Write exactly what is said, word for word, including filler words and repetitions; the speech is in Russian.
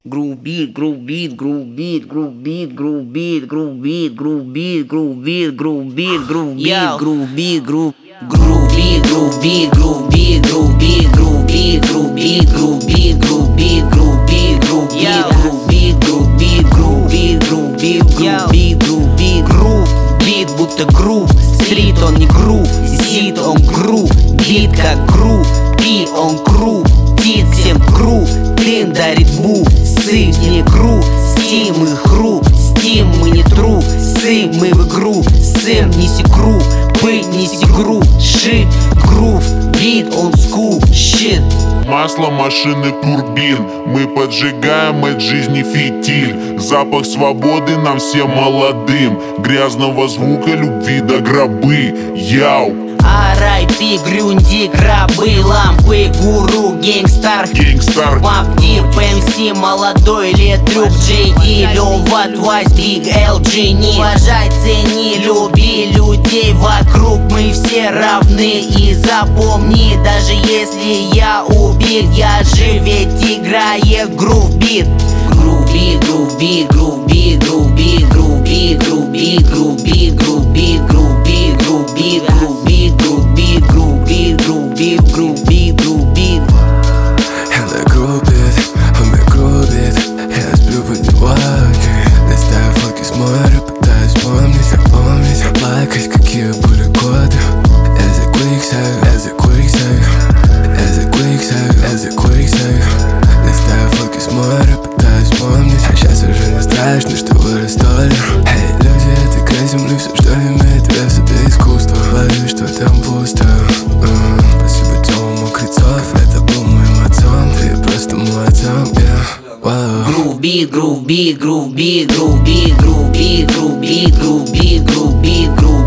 Groove beat, groove beat, groove beat, groove beat, groove beat, groove beat, groove beat, groove beat, groove beat, groove beat, groove beat, groove groove beat, groove beat, groove beat, groove beat, groove beat, groove beat, groove beat, groove beat, groove beat, groove beat, groove beat, groove beat, groove beat, groove beat, groove beat, Грув, бит будто грув, стрит он не грув, зит он грув, бит как грув, пи он грув, тит всем грув, тын дарит бу, сы не грув, стим и хру, стим мы не тру, сы мы в игру, сым неси грув, пы неси грув, шит грув, бит он скул, щит. Масло машины турбин, мы поджигаем от жизни фитиль. Запах свободы нам всем молодым, грязного звука любви до гробы. Яу! ар ай пи, грюнди, гробы, лампы, гуру, гейнгстар, Гейнгстар, Мап Дип, эм си, молодой Летрюк, джей ди, Лёва, Твайс, Биг Эл, Джини. Уважай, цени, люби людей вокруг, мы все равны. И запомни, даже если я убит, я же ведь играю грув бит. groove beat, groove beat, groove beat, groove beat, groove beat, groove beat, groove beat, groove beat, groove beat, groove beat, groove beat, groove beat, groove beat, groove beat, groove beat, groove beat. Hella грубит, он меня грубит. Я сплю под неваги. Листаю фотки с моря, пытаюсь помнить, запомнить, плакать, какие были годы. As a quick save, as a quick save, as a quick save, as a quick save. Листаю фотки с моря, пытаюсь помнить. А сейчас уже не страшно, что вырос доля. Эй, люди, это край земли, все, что имеет вес, это искусство. Боюсь, что там пусто. Mm, спасибо темному Крицов, это был моим отцом. Ты просто мой отцом, yeah. Wow. Groove beat, groove beat, groove beat, groove beat, groove beat, groove beat, groove beat, groove beat, groove